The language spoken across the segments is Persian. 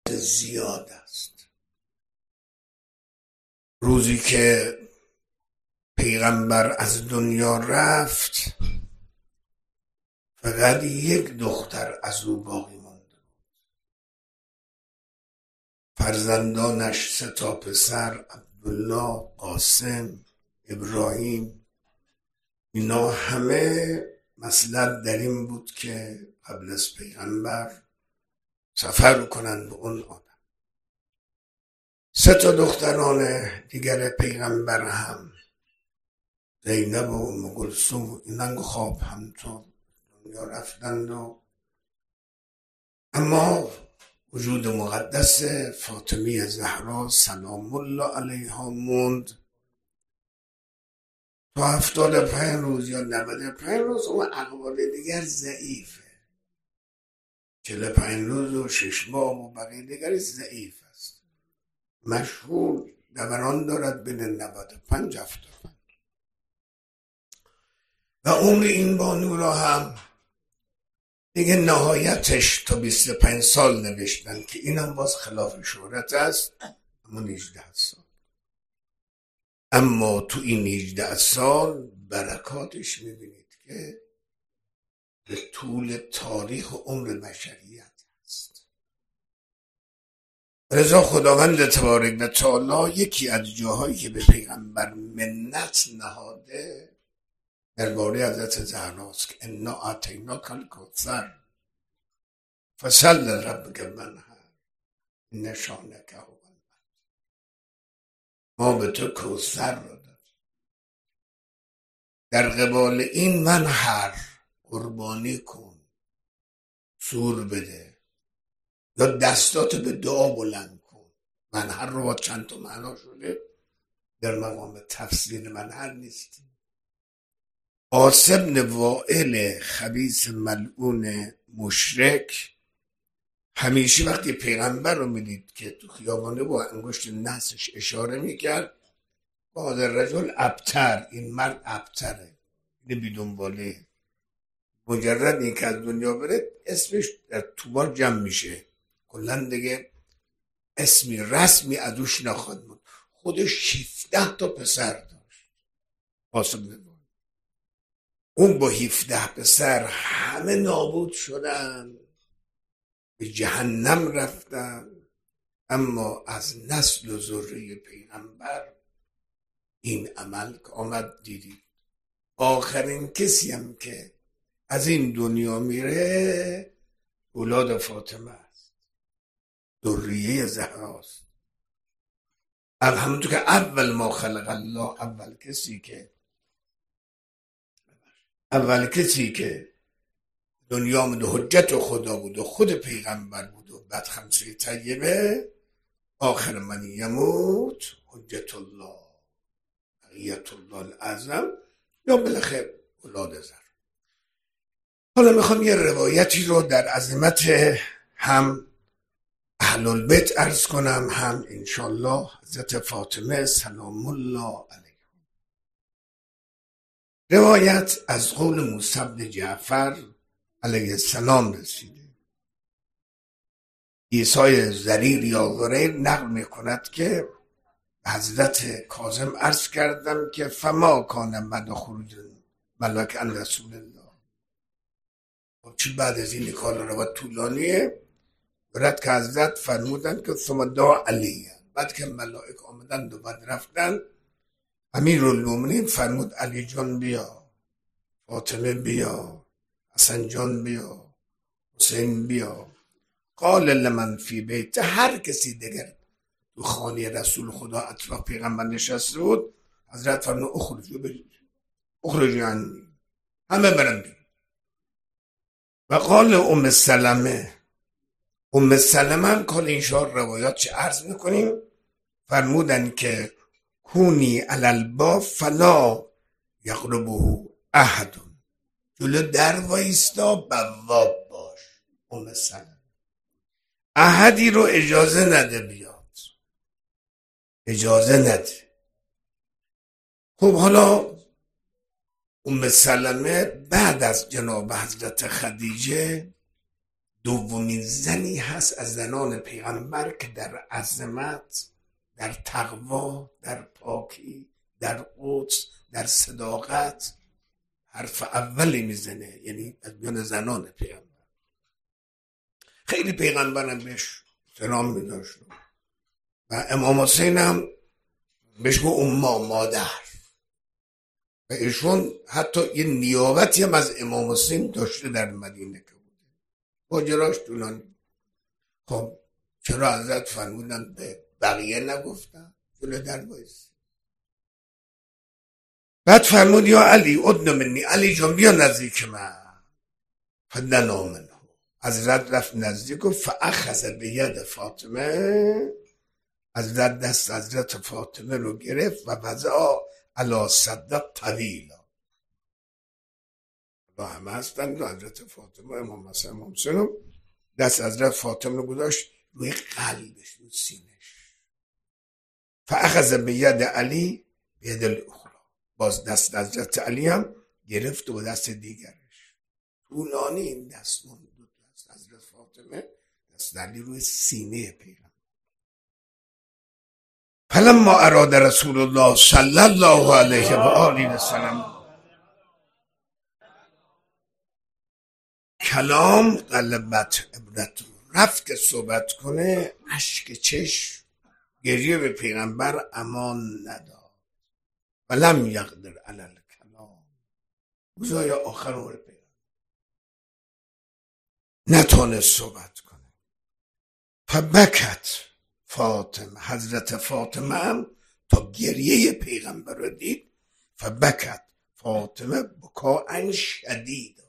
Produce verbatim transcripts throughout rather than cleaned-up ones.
اطلاعات زیاد است. روزی که پیغمبر از دنیا رفت فقط یک دختر از او باقی مانده بود. فرزندانش سه تا پسر، عبدالله، قاسم، ابراهیم، اینا همه مصلحت در این بود که قبل از پیغمبر سفر کنند به اون آدم. سه تا دختران دیگر پیغمبر هم، زینب و ام کلثوم و اینان خواب همطور دنیا رفتند و اما وجود مقدس فاطمه زهرا سلام الله علیها موند تا هفتاد و پنج روز یا نود و پنج روز. اون اقوال دیگر ضعیفه، چهل و پنج روز و شش ماه و بقیه دیگر ضعیف است. مشهور دوران دارد بین نود و پنج هفتاد و پنج و عمر این بانو را هم دیگه نهایتش تا بیست و پنج سال نوشتن که این هم باز خلاف شهرت است، اما هجده سال. اما تو این هجده سال برکاتش میبینید که به طول تاریخ عمر بشریت است. رضا خداوند تبارک و تعالی یکی از جاهایی که به پیغمبر منت نهاده درباره حضرت زهراست که انا اعطیناک الکوثر فصل لربک وانحر ان شانک هو الابتر. ما به تو کوثر رو دادیم، در قبال این منحر قربانی کن، سور بده یا دستات به دعا بلند کن. منحر رو با چند تا معنا شده، در مقام تفسیر منحر نیستیم. عاص بن وائل خبیث ملعون مشرک همیشه وقتی پیغمبر رو میدید که تو خیابانه با انگشت نحسش اشاره میکرد با در رجل ابتر، این مرد ابتره، این بیدنباله، مجرد این که از دنیا بره اسمش در توبار جمع میشه، کلن دیگه اسمی رسمی ازوش نخواد بود. خودش هفده تا پسر داشت عاص بن وائل. اون با هفده پسر همه نابود شدن، به جهنم رفتن، اما از نسل و ذریه پیغمبر این عمل که آمد دیدید. آخرین کسی هم که از این دنیا میره اولاد فاطمه است، ذریه زهراست. همونطور که اول ما خلق الله، اول کسی که اول کسی که دنیا من حجت خدا بود و خود پیغمبر بود و بعد خمسه طیبه، آخر من یموت حجت الله بقیت الله الاعظم یا بالاخره اولاد زر. حالا میخوام یه روایتی رو در عظمت هم اهل البیت عرض کنم، هم انشالله حضرت فاطمه سلام الله علیها. روایت از قول موسی بن جعفر علیه السلام رسیده. عیسی ضریر یا غریر نقل میکند که حضرت کاظم عرض کردم که فما کان مد خروج ملک عن رسول الله. چی بعد از این کار روایت طولانیه، برد که حضرت فرمودن که ثم دعا علیه. بعد که ملائک آمدند و بعد رفتن، امیرالمومنین فرمود علی جان بیا، فاطمه بیا، حسن جان بیا، حسین بیا. قال لمن فی بیت، هر کسی دیگر تو خانه رسول خدا اطراف پیغمبر نشسته بود، حضرت فرمود اخرجوا برید، اخرجوا عنی، همه برن بیرون. و قال ام سلمه، ام سلمه هم کل این شار روایات چه عرض میکنیم، فرمودن که کونی علی الباب فلا یقربه احد، جلو در وایستا بواب باش. ام سلمه احدی رو اجازه نده بیاد، اجازه نده. خب حالا ام سلمه بعد از جناب حضرت خدیجه دومین زنی هست از زنان پیغمبر که در عظمت، در تقوا، در پاکی، در قدس، در صداقت حرف اولی میزنه، یعنی از میان زنان پیغمبر. خیلی پیغمبرم بهش احترام می‌داشت و امام حسین هم بهش گفت اما، مادر. و ایشون حتی یه نیابتی هم از امام حسین داشته در مدینه که بوده. ماجراش طولانی. خب چرا حضرت فرمودن به بقیه نگفتن؟ جلو در وایس. بعد فرمود یا علی ادن منی، علی جان بیا نزدیک من. فدنا منه. حضرت رفت نزدیک و فاخذ بید فاطمه، حضرت دست حضرت فاطمه رو گرفت و وضع علی صدر طویلا. با همه هستند و حضرت فاطمه امام حسن امام حسین دست حضرت فاطمه رو گذاشت روی قلبش، روی سینش. فاخذ بید علی بید الاخرى، باز دست حضرت علی هم گرفت و دست دیگرش. طولانی این دست دو دست حضرت فاطمه، دست علی روی سینه پیغمبر. فلما اراد رسول الله صلی الله علیه و آله و سلم کلام قلبت عبرت، رفت که صحبت کنه، اشک چشم گریه به پیغمبر امان نداد. ولم یقدر علی الکلام، روزای آخر عمر پیغمبر نتونست صحبت کنه. فبکت فاطمه، حضرت فاطمه هم تا گریه پیغمبر رو دید. فبکت فاطمه بکاء شدید،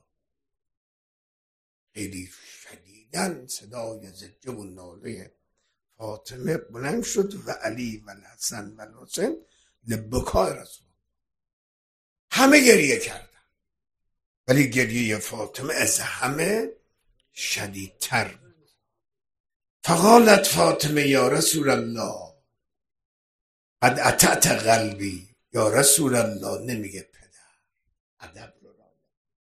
خیلی شدیدن صدای زجه و ناله فاطمه بلند شد و علی و الحسن و الحسین لبکای رسول، همه گریه کردن، ولی گریه فاطمه از همه شدیدتر بود. فقالت فاطمه یا رسول الله قد اتعت قلبی، یا رسول الله، نمیگه پدر، ادب رو را،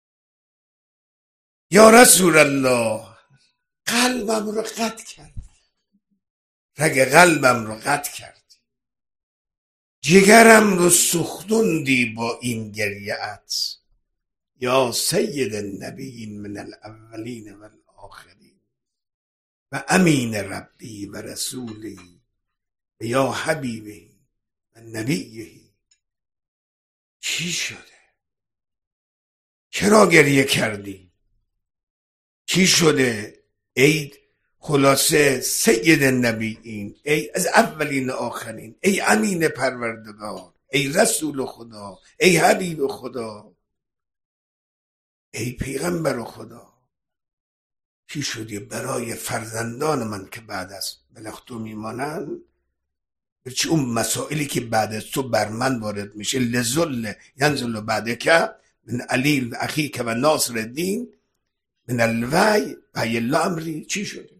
یا رسول الله قلبم رو قطع کردی، رگ قلبم رو قطع کردی، جگرم رو سوختوندی با این گریه‌ات. یا سید النبیین من الاولین و الاخرین و امین ربی و رسولی و یا حبیبی و نبیهی. چی شده؟ چرا گریه کردی؟ چی شده؟ ای خلاصه سید النبیین، ای از اولین آخرین، ای امین پروردگار، ای رسول خدا، ای حبیب خدا، ای پیغمبر خدا. چی شدی؟ برای فرزندان من که بعد از بلختو میمانن، چی اون مسائلی که بعد از تو بر من وارد میشه، لذل ینزل بعد که من علی و اخی که و ناصر الدین من الوی و الله امری. چی شده؟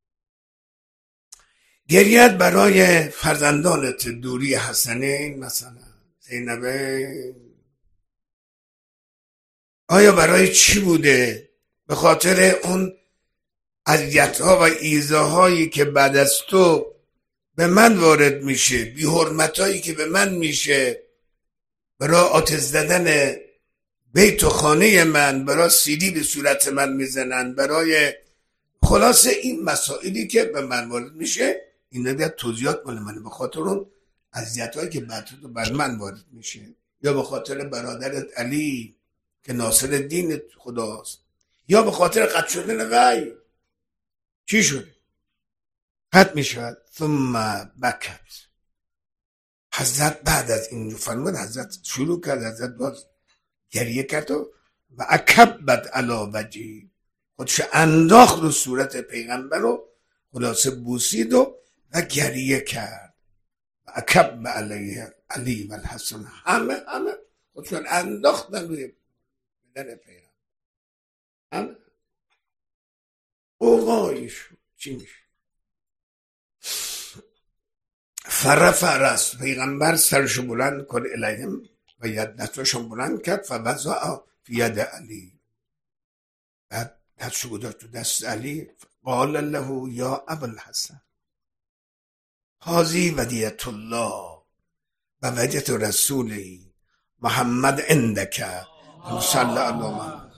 گریت برای فرزندانت، دوری حسنین مثلا، زینبین، آیا برای چی بوده؟ به خاطر اون اذیت‌ها و ایذاهایی که بعد از تو به من وارد میشه، بی حرمتایی که به من میشه، برای آتش زدن بیت و خانه من، برای سیلی به صورت من میزنن، برای خلاصه این مسائلی که به من وارد میشه، این دیگه توضیحات مال منه، به خاطر اون اذیت‌هایی که بعد تو بر من وارد میشه، یا به خاطر برادرت علی که ناصر الدین خداست، یا به خاطر قطع شدن وحی. چی شده؟ قطع میشود. ثم بکت، حضرت بعد از این فرمود، حضرت شروع کرد، حضرت باز گریه کرد و اکبت علی وجهی، خودش انداخت رو صورت پیغمبر رو، خلاصه بوسید و و گریه کرد. و اکب علیه علی و الحسن، همه همه خودشون انداختن روی بدن پیغمبر، همه اوغایی شد. چی میشه؟ فرفع رأس، پیغمبر سرشو بلند کرد الیهم و ید دستشو بلند کرد، فوضع فی ید علی، بعد دستشو گذاشت تو دست علی. قال له یا ابوالحسن هذه ودیعة الله و ودیعة رسوله محمد عندک صلی الله.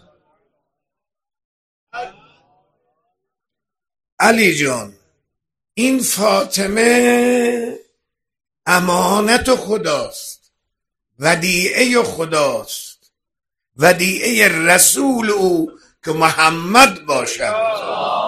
علی جان این فاطمه امانت خداست، ودیعه خداست، ودیعه رسول او که محمد باشد.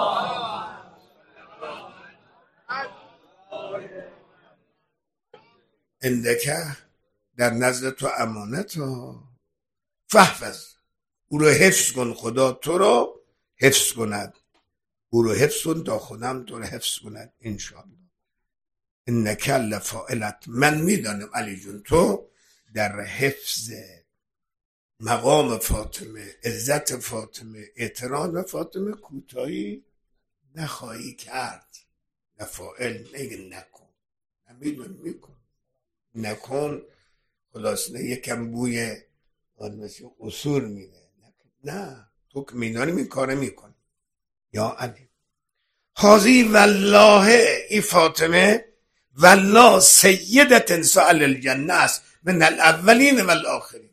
اندکه در نزد تو امانت ها، فحفظ او رو حفظ کن، خدا تو رو حفظ کند، او رو حفظ کن تا خودم تو رو حفظ کند انشاءالله. انک لفاعلت، من میدانم علی جون تو در حفظ مقام فاطمه، عزت فاطمه، احترام فاطمه کوتاهی نخواهی کرد. لفاعل نگه نکن، نمیدون میکن، نکن خلاص نه یکم بوی مثل اصول میده، نه تو که میدانی این کاره میکنی. یا علی حاضی والله ای فاطمه والله سیدت سأل الجنه است من الاولین والآخرین.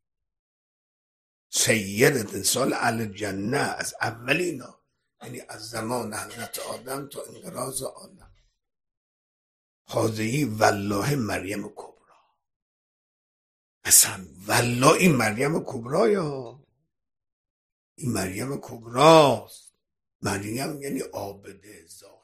سیدت سأل الجنه از اولین ها، یعنی از زمان حضرت آدم تا انقراض عالم. حاضی والله مریم کبرا، اصلا والله این مریم کبرا، یا این مریم کبراست. مریم یعنی عابده زاهده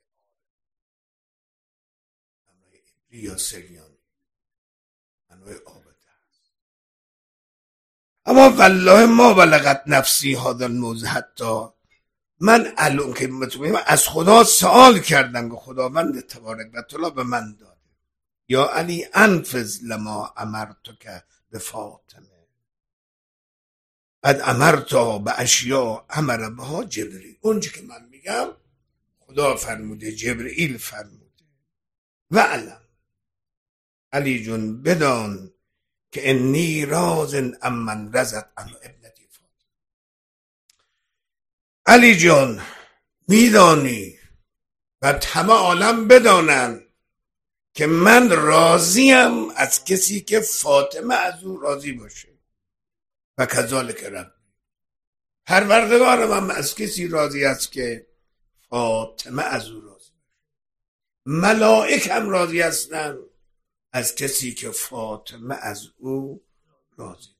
یا سریانی، انواع عابده است. اما والله ما بلغت نفسی هذا الموضع، حتی من الان که مطمئنم از خدا سوال کردم که خداوند تبارک و تعالی به من داده. یا علی انفذ لما امرتک به فاطمه، بعد امرتا به اشیاء امر بها جبرئیل. اونچه که من میگم خدا فرموده، جبرئیل فرموده. و علم علی جون بدان که انی راز امن رزت عنه ابنتی فاطمه. علی جان میدانی و همه عالم بدانن که من راضیم از کسی که فاطمه از او راضی باشه. و کذالک رب، پروردگار من از کسی راضی است که فاطمه از او راضی باشه. ملائک هم راضی هستن از کسی که فاطمه از او راضی باشه.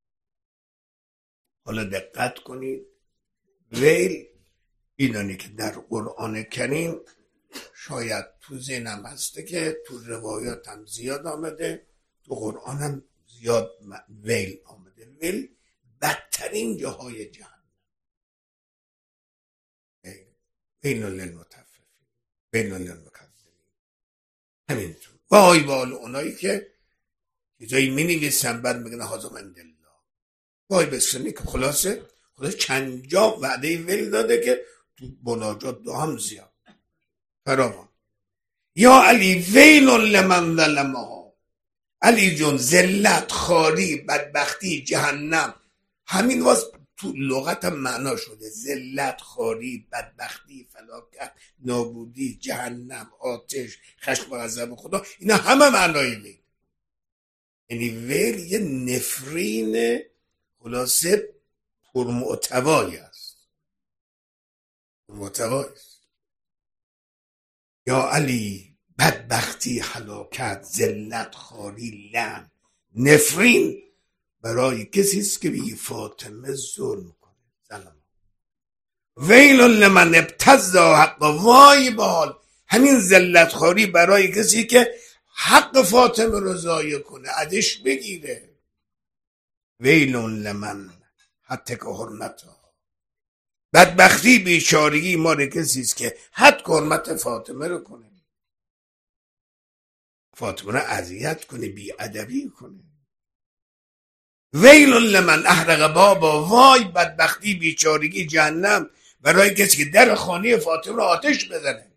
حالا دقت کنید، ویل ایدانی که در قرآن کریم شاید تو ذهنم هسته که تو روایات هم زیاد آمده، تو قرآن هم زیاد ویل آمده. ویل بدترین جاهای جهنم. ویل للمطففین، ویل للمکذبین. همینطور وای بال اونایی که چیزایی می نویسن بعد میگن هذا من الله. وای بسنی که خلاصه خدا چند جا وعده ویل داده که تو مناجات دو هم زیاد فراوان. یا علی ویل لمن ظلمها. علی جون ذلت، خاری، بدبختی، جهنم، همین واس تو لغت هم معنا شده. ذلت، خاری، بدبختی، فلاکت، نابودی، جهنم، آتش، خشم و غضب خدا، اینا همه معنای ویل. یعنی ویل یه نفرین خلاصه پرمعتوایی است، پرمعتوایی است. یا علی بدبختی، هلاکت، ذلت، خاری، لعن، نفرین برای کسی است که به فاطمه ظلم کنه، ظلم. ویل لمن ابتزا حق، وای بال همین ذلت خاری برای کسی که حق فاطمه رو ضایع کنه، ازش بگیره. ویل لمن حتی که حرمتها. بدبختی، بیچارگی مال کسی است که حد حرمت فاطمه رو کنه، فاطمه رو اذیت کنه، بی ادبی کنه. ویل لمن احرق بابا، وای بدبختی، بیچارگی، جهنم برای کسی که در خانه فاطمه رو آتش بزنه.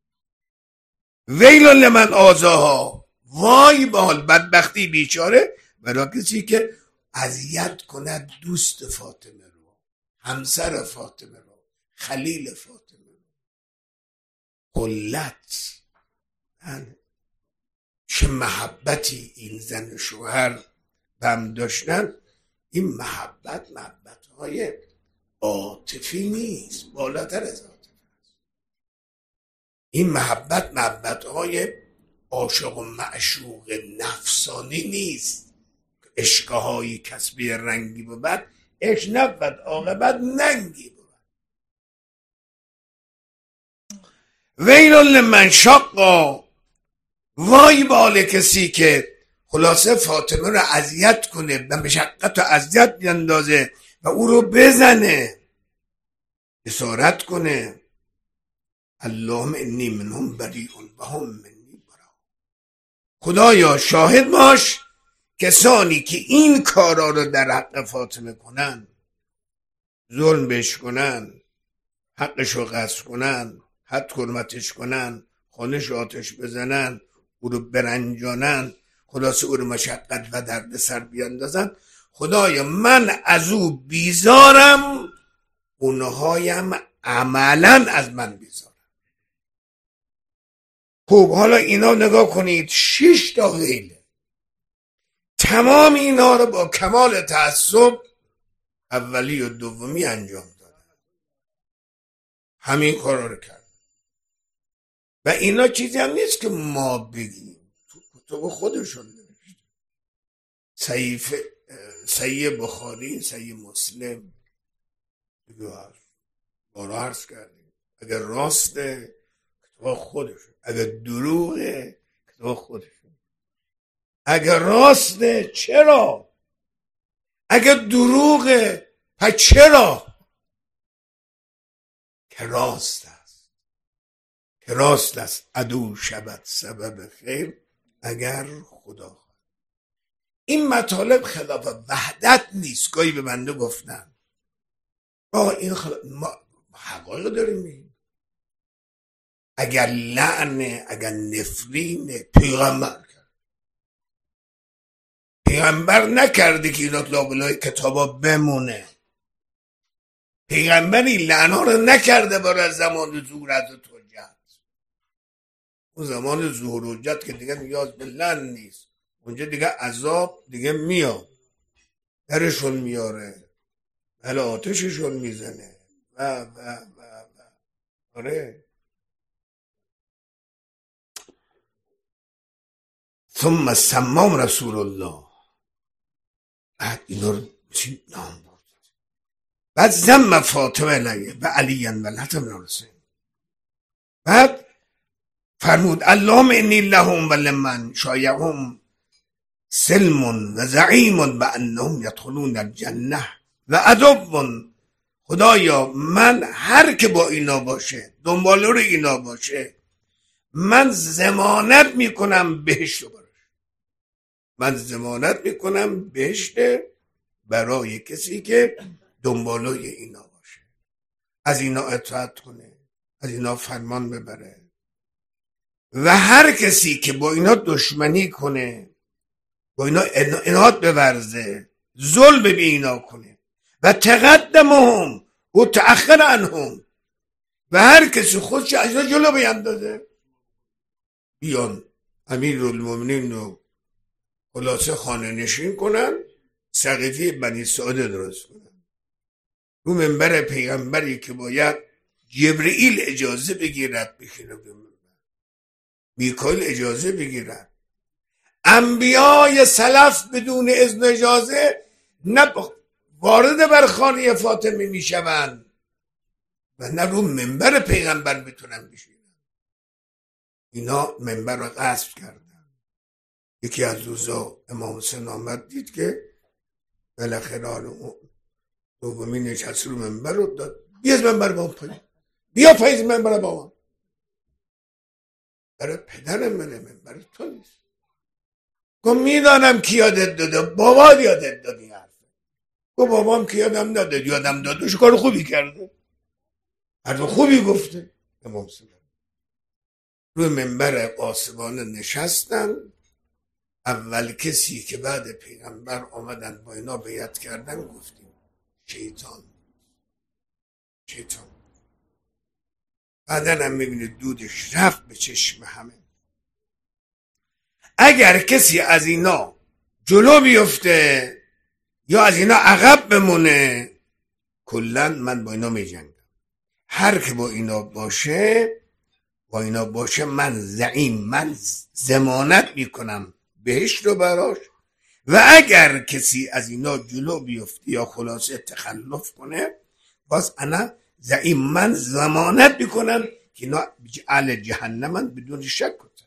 ویل لمن آذاها، وای بال بدبختی، بیچاره برای کسی که اذیت کند دوست فاطمه رو، همسر فاطمه رو، خلیل فاطمه رو، قلت. چه محبتی این زن شوهر به هم داشتن. این محبت محبت های عاطفی نیست، بالاتر از عاطفه است. این محبت محبت های عاشق و معشوق نفسانی نیست. عشقهایی کسبی رنگی بود، عشق نبود عاقبت ننگی بود. ویل لمن شقا، وای بال کسی که خلاصه فاطمه رو اذیت کنه، به مشقت و اذیت بیندازه و او رو بزنه، اسارت کنه. اللهم انی منهم بریء و هم منی براء. خدایا شاهد باش کسانی که این کارا رو در حق فاطمه کنن، ظلم بهش کنن، حقش رو غصب کنن، حد حرمتش کنن، خانش آتش بزنن، او رو برنجانن، خلاصه او رو مشقت و درد سر بیاندازن، خدایا من از او بیزارم، اونهایم عملا از من بیزارم. خوب حالا اینا نگاه کنید، شش تا غیله، تمام اینا رو با کمال تعصب اولی و دومی انجام دادن، همین کارا رو کرد. و اینا چیزی هم نیست که ما بگیم، تو کتب خودشون نوشته. صحیح صحیح بخاری، صحیح مسلم، دیگه بارا عرض کردیم، اگر راسته کتب خودشون، اگر دروغه کتب خودشون. اگر راسته چرا؟ اگر دروغه پس چرا؟ که راست است، که راست است عدو شود سبب خیر اگر خدا خواهد. این مطالب خلاف وحدت نیست. گاهی به بنده گفتن آقا این خلاف ما حقایق داریم میگیم. اگر لعنه، اگر نفرینه، پیغمبر کرد، پیغمبر نکرده که اینا لابلای کتابا بمونه. پیغمبری لعنا رو نکرده برای زمان ظهور حضرت حجت. اون زمان ظهور حجت که دیگه نیاز به لعن نیست، اونجا دیگه عذاب دیگه میاد، درشون میاره، بله آتششون میزنه و و و و آره. ثم سمام رسول الله، بعد اینا رو چی نام برد، بعد زم فاطمه علیه و علی و الحسن و الحسین، بعد فرمود اللهم انی لهم و لمن شایعهم سلم و زعیم و انهم یدخلون الجنه و عدو. خدایا من هر که با اینا باشه، دنبال رو اینا باشه، من ضمانت میکنم بهشت رو براش، من ضمانت میکنم بهشت برای کسی که دنبالای اینا باشه، از اینا اطاعت کنه، از اینا فرمان ببره. و هر کسی که با اینا دشمنی کنه، با اینا انات بورزه، ظلم به اینا کنه، و تقدمهم و تأخر عنهم، و هر کسی خودش از اینا جلو بیندازه، بیان امیرالمومنین رو خلاصه خانه نشین کنن، سقیفه بنی ساده درست کنن، رو منبر پیغمبری که باید جبرئیل اجازه بگیرد بشینه به منبر، میکائیل اجازه بگیرد، انبیای سلف بدون اذن اجازه نه وارد بر خانه فاطمه میشوند و نه رو منبر پیغمبر میتونن بشینن. اینا منبر رو غصب کردن. یکی از روزا امام حسین آمد دید که بالاخره حالا دومی نشست رو منبر رو داد، بیا از منبر با اون پایین، بیا پایین منبر با من، برای پدر منه، منبر تو نیست. گفت میدانم کی یادت داده، بابا یادت داد این حرفه. گفت بابام کی یادم نداد، یادم دادش کار خوبی کرده، حرف خوبی گفته. امام حسین روی منبر قاسبانه نشستن، اول کسی که بعد پیغمبر آمدن با اینا بیعت کردن گفتیم شیطان. شیطان بعدن هم میبینید دودش رفت به چشم همه. اگر کسی از اینا جلو بیفته یا از اینا عقب بمونه، کلن من با اینا میجنگم. هر که با اینا باشه با اینا باشه من زعیم، من ضمانت میکنم بهشت رو براش. و اگر کسی از اینا جلو بیفته یا خلاصه تخلف کنه، باز انا زعیم، من ضمانت میکنم که اینا اهل جهنمن بدون شک کنه.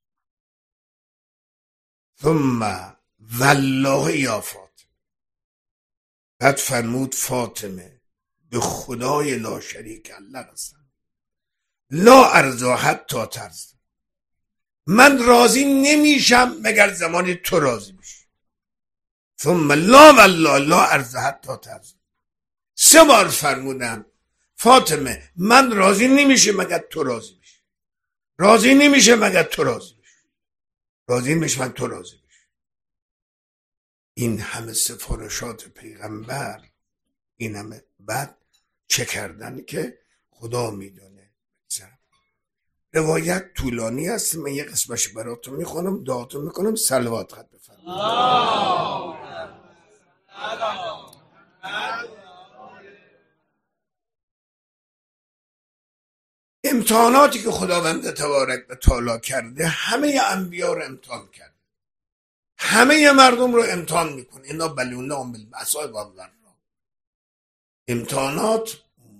ثم والله یا فاطمه، بعد فرمود فاطمه به خدای لا شریک الله قسم، لا ارضا حتی ترضا، من راضی نمیشم مگر زمانی تو راضی بشی. ثم لا والله لا ارضا حتی ترضا، سه بار فرمودم فاطمه من راضی نمیشه مگر تو راضی بشی، راضی نمیشه مگر تو راضی بشی، راضی نمیشه مگر تو راضی بشی. این همه سفارشات پیغمبر، این همه بعد چه کردن که خدا میدونه. روایت طولانی است، من یه قسمش براتون میخونم، دعاتون میکنم، صلوات خط بفرمایید. امتحاناتی که خداوند تبارک و تعالی کرده همه انبیا رو امتحان کرده، همه مردم رو امتحان میکنه. اینا بلونهم بالبأساء والضراء، امتحانات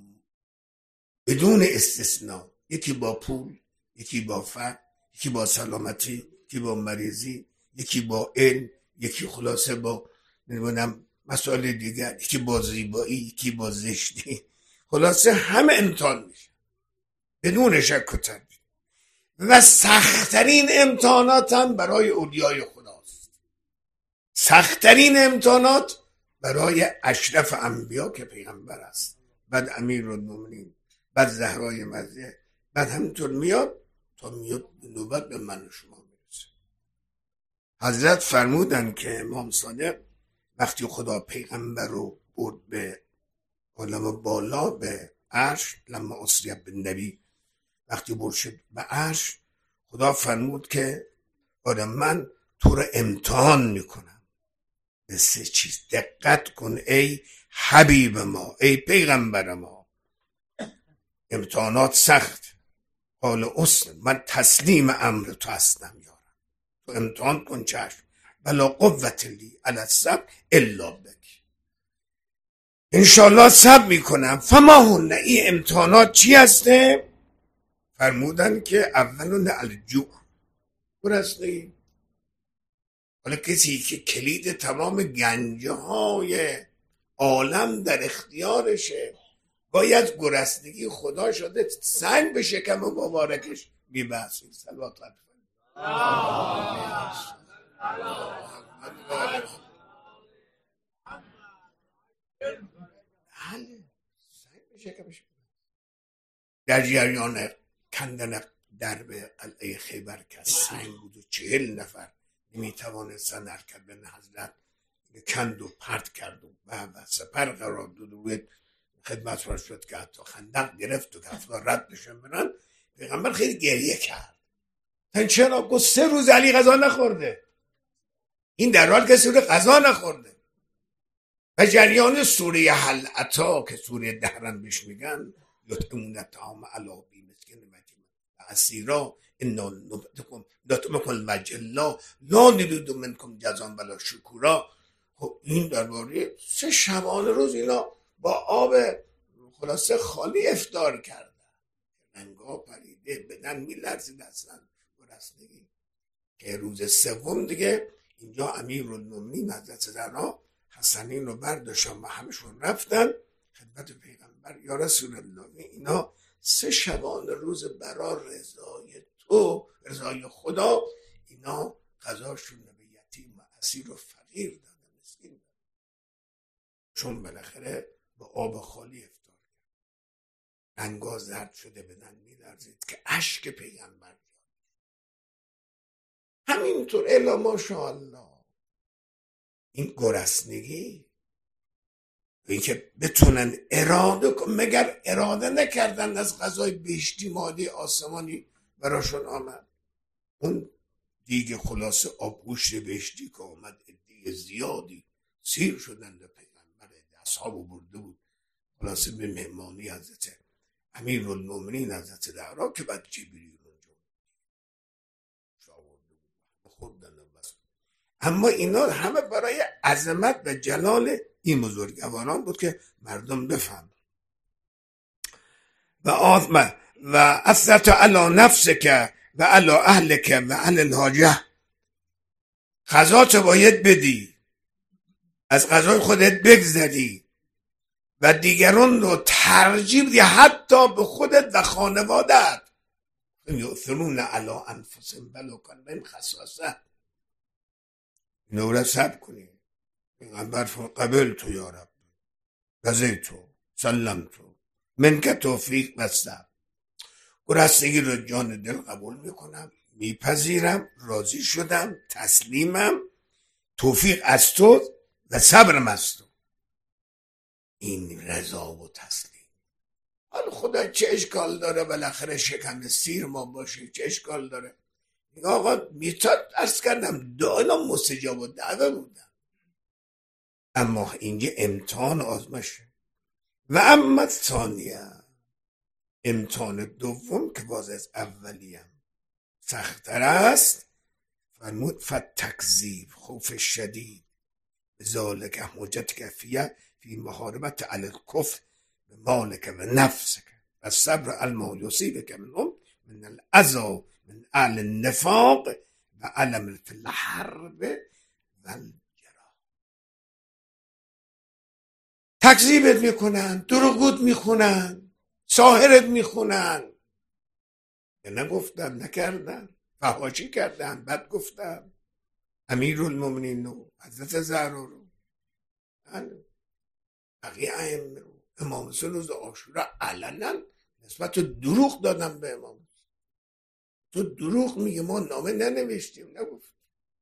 بدون استثناء، یکی با پول، یکی با فقر، یکی با سلامتی، یکی با مریضی، یکی با علم، یکی خلاصه با نمیدونم مسائل دیگر، یکی با زیبایی، یکی با زشتی، خلاصه همه امتحان میشه بدون شک و تردید. و سختترین امتحانات هم برای اولیای خداست، سختترین امتحانات برای اشرف انبیا که پیغمبر است، بعد امیرالمومنین، بعد زهرای مزه، بعد همینطور میاد تا میاد نوبت به من و شما میرسه. حضرت فرمودن که امام صادق وقتی خدا پیغمبر رو برد به عالم بالا به عرش، لما اسری بالنبی، وقتی برد شد به عرش، خدا فرمود که آره من تو رو امتحان میکنم به سه چیز، دقت کن ای حبیب ما، ای پیغمبر ما. امتحانات سخت، حال اصل من تسلیم امر تو هستم یارم، تو امتحان کن چشم، بلا قوت لی علی الصبر الا بک، انشالله صبر میکنم. فما هن، این امتحانات چی هسته؟ فرمودن که اولون الجوع، گرسنگی. حالا کسی که کلید تمام گنجه های عالم در اختیارشه، باید گرسنگی خدا شده سنگ به شکم مبارکش میبسید. صلوات خط در جریان کندن درب قلعه خیبر که سنگ بود و چهل نفر نمیتوانستن حرکت به حضرت، کند و پرت کرد و و سپر قرار داد و خدمت را شد که حتی خندق گرفت و که افراد رد بشن برن. پیغمبر خیلی گریه کرد. تا چرا؟ گفت سه روز علی غذا نخورده، این در حال که سوره غذا نخورده. و جریان سوره هل اتی که سوره دهرن بهش میگن، یطعمون الطعام علی حبه مسکین و یتیم و اسیرا انا نطعمکم لوجه الله لا نرید منکم جزاء ولا شکورا. خب این درباره سه شبانه روز اینا با آب خلاصه خالی افطار کردن، رنگا پریده، بدن میلرزید اصلا گرسنگی. که روز سوم دیگه اینجا امیرالمومنین حضرت زهرا حسنین رو برداشتن و همشون رفتن خدمت پیغمبر. یا رسول الله، اینا سه شبانه روز برا رضای تو، رضای خدا، اینا غذاشون به یتیم و اسیر و فقیر دادن، مسکین دادن، چون بالاخره با آب خالی افطار کرد. رنگا زرد شده، بدن میلرزید که اشک پیغمبر. همینطور الا ماشاءالله این گرسنگی اینکه بتونن اراده کن. مگر اراده نکردن از غذای بهشتی مادی آسمانی براشون آمد؟ اون دیگه خلاصه آبگوشت بهشتی که آمد عده زیادی سیر شدن به پیغمبر، اصحابو برده بود خلاصه به مهمانی حضرت امیرالمومنین حضرت زهرا که بعد جبریل اونجا شاورده بود خوردن بس. اما اینا همه برای عظمت و جلال این بزرگواران بود که مردم بفهمن. و آثم و اثرت علی نفسک و علی اهلک و علی الحاجه، غذات باید بدی، از غذای خودت بگذری و دیگران رو ترجیح بدی حتی به خودت و خانوادت. یؤثرون علی انفسهم ولو کان بهم خصاصه. اینو رو سب کنی. پیغمبر قبل تو یا رب رضیتو سلمتو منک توفیق و صبر. گرسنگی رو جان دل قبول میکنم، میپذیرم، راضی شدم، تسلیمم، توفیق از تو و صبرم از تو. این رضا و تسلیم. حالا خدا چه اشکال داره بالاخره شکم سیر ما باشه؟ چه اشکال داره؟ میگه آقا میتاد ارز کردم دائما مستجاب و دعوه بودم، اما اینجا امتحان آزمشه. و اما ثانیه، امتحان دوم که باز از اولیم سخت‌تر است، فرمود فتکذیب، خوف شدید ذالک حجتک فیه فی محاربت علی الکفر به مالک و نفسک و صبر علما یصیبک منهم من الاذی من اهل النفاق و علم فی الحرب و الجراح. تکذیبت میکنن، دروغت میخونن، ساحرت میخونن، نگفتن نکردن، فحاشی کردن، بد گفتن امیرالمومنین رو، حضرت زهرا رو، بقیه ائمه رو، امام حسین روز عاشورا علنا نسبت تو دروغ دادن به امام. تو دروغ میگه، ما نامه ننوشتیم، نگفت.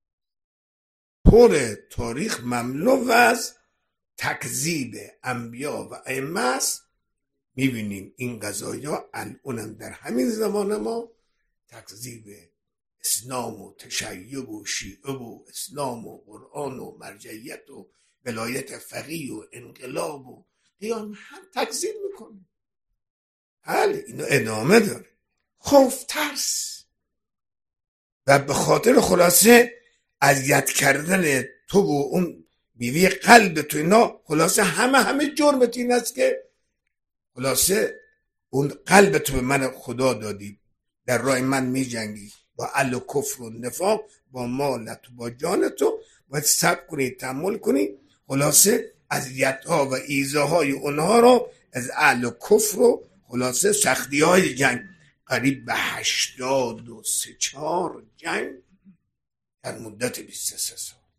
پر تاریخ مملو از تکذیب انبیا و ائمه است. میبینیم این قضایا الانم در همین زمان ما تکذیب اسلام و تشیع و شیعه و اسلام و قرآن و مرجعیت و ولایت فقیه و انقلاب و قیام هم تکذیب میکنه. بله اینو ادامه داره. خوف، ترس و به خاطر خلاصه اذیت کردن تو و اون بیوی قلب تو، اینا خلاصه همه همه جرمت این است که خلاصه اون قلب تو به من خدا دادی، در راه من می جنگی با اهل و کفر و نفاق، با مالت و با جان تو باید صبر کنی، تحمل کنی. خلاصه اذیت‌ها و ایذاهای اونها رو از اهل و کفر و خلاصه سختی های جنگ، قریب به هشتاد و سه چهار جنگ در مدت بیست و سه سال،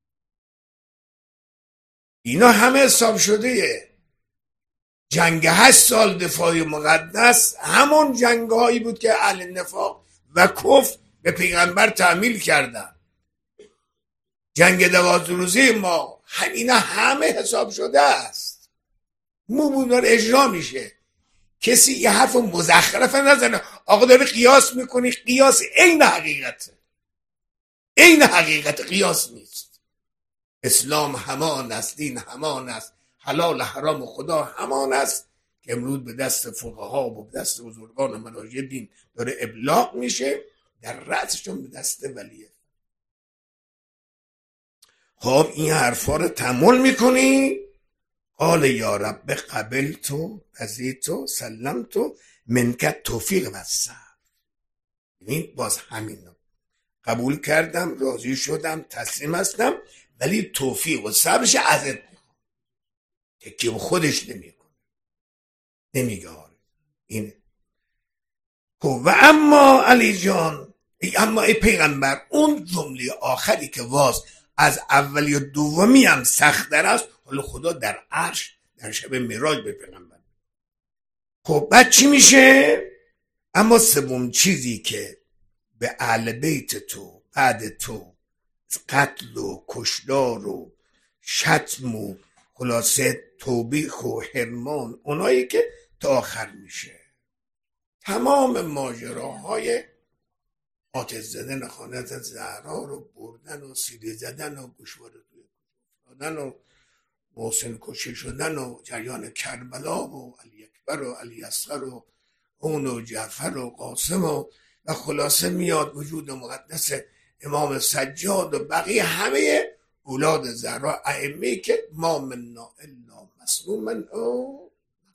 اینا همه حساب شده. جنگ هشت سال دفاع مقدس همون جنگ هایی بود که اهل نفاق و کفر به پیغمبر تحمیل کردن. جنگ دوازده روزه ما اینا همه حساب شده است، مو داره اجرا میشه. کسی یه حرف مزخرفه نزنه. آقا داره قیاس میکنی، قیاس عین حقیقته، عین حقیقت، قیاس نیست. اسلام همان است، دین همان است، حلال حرام خدا همان است که امروز به دست فقها و به دست بزرگان و مراجع دین داره ابلاغ میشه، در رأسشون به دست ولیه. خب این حرفا رو تحمل میکنی؟ قال یا رب قبلتو رضیتو سلمتو منک توفیق و صبر. این باز همین قبول کردم، راضی شدم، تسلیم هستم، ولی توفیق و صبرش ازت میخوام. تکی به خودش نمیکنه، نمیگه آره اینه. و اما علی جان، اما ای پیغمبر، اون جمله آخری که واس از اولی و دومی هم سخت در است، حالا خدا در عرش در شب معراج به پیغمبر. خب بعد چی میشه؟ اما سوم چیزی که به اهل بیت تو بعد تو قتل و کشتار و شتم و خلاصه توبیخ و حرمان، اونایی که تا آخر میشه. تمام ماجراهای آتش زدن خانه زهرا رو بردن و سیلی زدن و گوشواره توی دادن و محسن کشته شدن و جریان کربلا و علی اکبر و علی اصغر و اون و جعفر و قاسم و و خلاصه میاد وجود مقدس امام سجاد و بقیه همه اولاد زهرا ائمه‌ای که ما منا الا مسموما او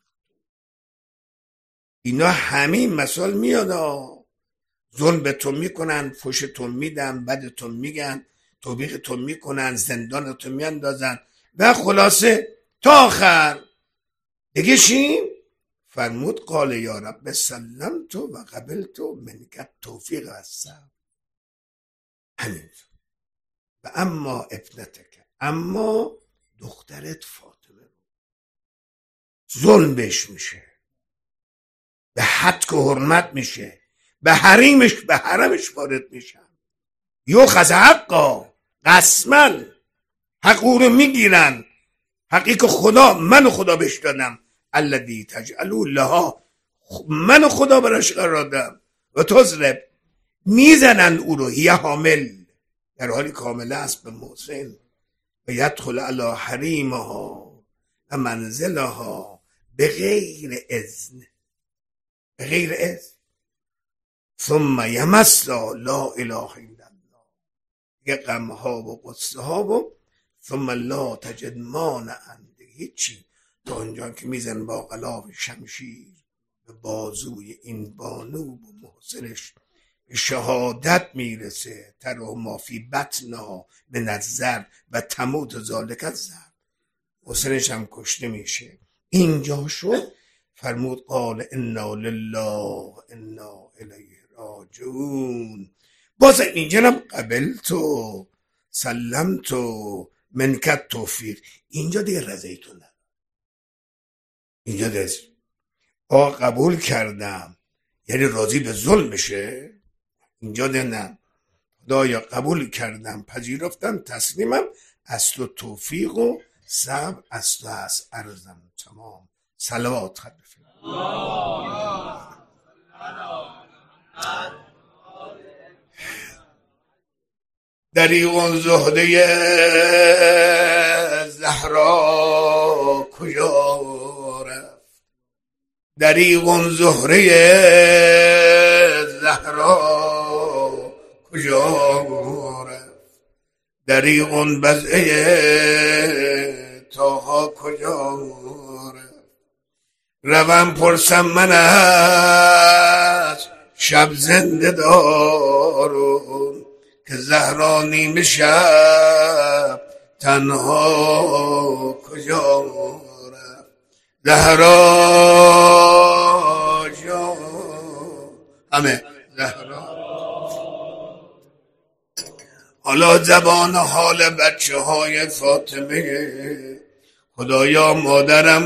اینا همین مثال میاد. ظلم به تو میکنن، فحشتون میدن، بدتون میگن، توبیختون میکنن، زندانتون میاندازن و خلاصه تا آخر دیگه شیم فرمود قال یا رب سلمت و قبلت منک توفیق و الصبر. همین. و اما ابنتک، اما دخترت فاطمه رو ظلم بهش میشه، به حد که حرمت میشه، به حریمش به حرمش وارد میشن، یوخذ حقا، قسما حق او رو میگیرن، حقی که خدا من خدا بهش دادم، الذی تجعلوا لها، من خدا براش قرار دادم، و تضرب میزنن او رو، هی حامل در حالی کامله است به محسن، و یدخل علی حریمها و منزلها به غیر اذن، به غیر اذن، ثم یمس لا اله الا الله، یه غمها و قصه ها و ثم لا تجد مانعا، هیچی تا اونجا که میزن با غلاف شمشیر به بازوی این بانو و محسنش به شهادت میرسه، تر و مافی بطنها به نظر و تموت ذالک الزر، محسنش هم کشته میشه. اینجا شد فرمود قال انا لله انا الیه راجعون. باز اینجا هم قبلتو سلمتو منک توفیق، اینجا دیگه رضایتون ندارم، اینجا دیگه آ قبول کردم یعنی راضی به ظلم بشه، اینجا دیگه نه، خدایا قبول کردم، پذیرفتم، تسلیمم، از تو توفیق و صبر از تو هست، عرضم تمام. صلوات خط بفرم. دریغ زهده زهرا کجا رفت، دریغ زهره زهرا کجا رفت، دریغ بزعه تاها کجا رفت، روم پرسم من از شب زنده دارم، که زهرا نیمه شب تنها کجا رفت، زهرا جان همه زهرا. حالا زبان حال بچه های فاطمه، خدایا مادرم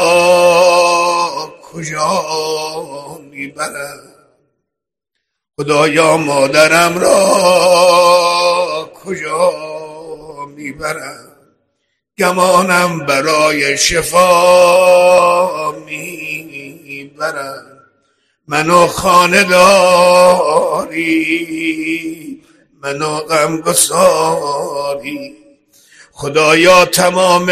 را کجا میبرم، خدایا مادرم را کجا میبرم، گمانم برای شفا میبرم، منو خانه داری منو غمگساری، خدایا تمام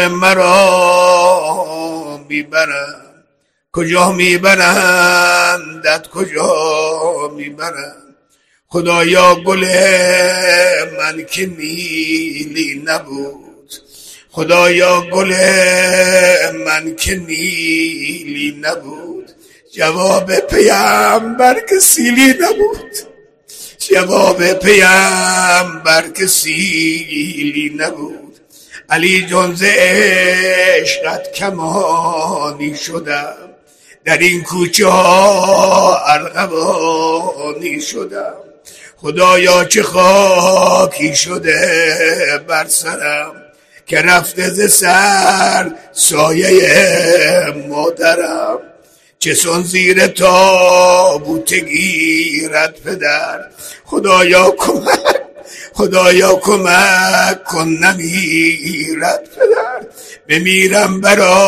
مرا میبرم، کجا میبرندت کجا میبرند، خدایا گل من که نیلی نبود، خدایا گل من که نیلی نبود، جواب پیامبر که سیلی نبود، جواب پیامبر که سیلی نبود، علی جان ز عشقت کمانی شدم، در این کوچه ها ارغوانی شدم، خدایا چه خاکی شده بر سرم، که رفته ز سر سایه مادرم، چه سن زیر تابوت گیرد پدر، خدایا کمک خدایا کمک کن نمیرد پدر، بمیرم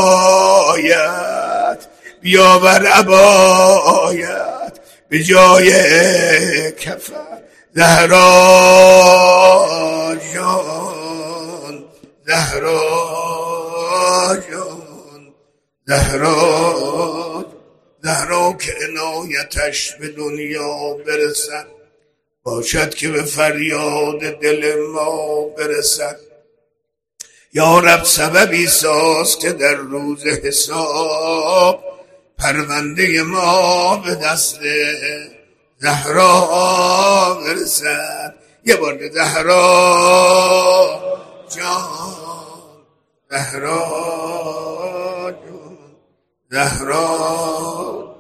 برایت، بیاور عبایت به جای کفن. زهرا جان، زهرا جان، زهرا، زهرا که عنایتش به دنیا برسد، باشد که به فریاد دل ما برسد. یا رب سببی ساز که در روز حساب پرونده ما به دست زهرا برسد. یه بار زهرا جان، زهرا جان، زهرا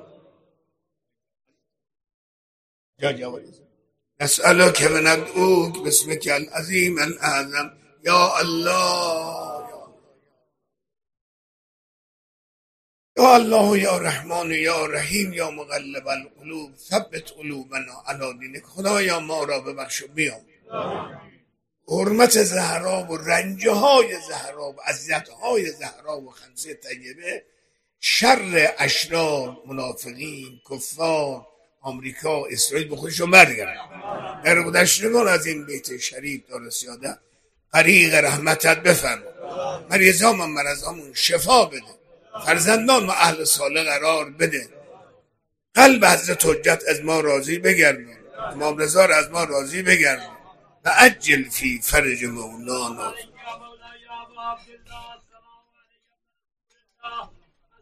جا جواری نسألك وندعوك باسمك العظيم الأعظم یا الله، یا الله یا رحمان یا رحیم یا مقلب القلوب ثبت قلوبنا علی دینک. خدایا ما را ببخش و بیام حرمت زهرا و رنجه های زهرا و اذیت های زهرا و خمسه طیبه، شر اشرار، منافقین، کفار، آمریکا، اسرائیل به خودشون برگردن. در گذشتگان از این بیت شریف دار سیاده غریق رحمتت بفرما. مریضام و مرضامون شفا بده، فرزندان و اهل صالح قرار بده. قلب حضرت حجت از ما راضی بگردون، امام رضا از ما راضی بگردون و عجل فی فرج مولانا.